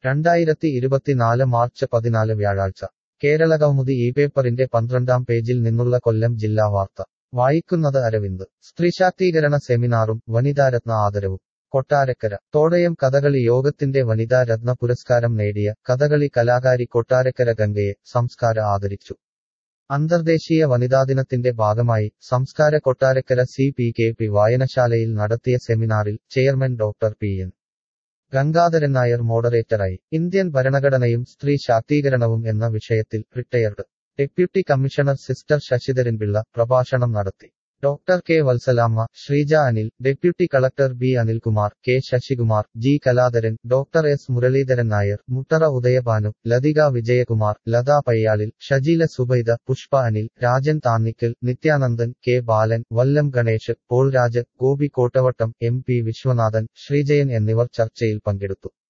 2024 March 14 വ്യാഴാഴ്ച കേരളകൗമുദി ഈ പേപ്പറിന്റെ 12-ാം പേജിൽ നിന്നുള്ള കൊല്ലം ജില്ലാ വാർത്ത വായിക്കുന്നത് അരവിന്ദ്. സ്ത്രീശാക്തീകരണ സെമിനാറും വനിതാരത്ന ആദരവും കൊട്ടാരക്കര. തോടയം കഥകളി യോഗത്തിന്റെ വനിതാരത്ന പുരസ്കാരം നേടിയ കഥകളി കലാകാരി കൊട്ടാരക്കര ഗംഗയെ സംസ്കാര ആദരിച്ചു. അന്തർദേശീയ വനിതാദിനത്തിന്റെ ഭാഗമായി സംസ്കാര കൊട്ടാരക്കര CPKP വായനശാലയിൽ നടത്തിയ സെമിനാറിൽ chairman doctor P.N. Gangadharan Nair മോഡറേറ്ററായി. ഇന്ത്യൻ ഭരണഘടനയും സ്ത്രീ ശാക്തീകരണവും എന്ന വിഷയത്തിൽ retired deputy commissioner sister Sasidharanpillai പ്രഭാഷണം നടത്തി. Doctor K. Vatsalamma, Sreeja Anil, deputy collector B. Anilkumar, K. Sasikumar, G. Kaladharan, doctor S. Muraleedharan Nair, Muttara Udayabhanu, Lathika Vijayakumar, Latha Payyalil, Shajeela Zubaida, Pushpa Anil, Rajan Thannikkal, Nithyanandan, K. Balan, Vallam Ganesh, Paul Raj, Gopi Kottavattam, MP Viswanathan, Sreejayan എന്നിവർ ചർച്ചയിൽ പങ്കെടുത്തു.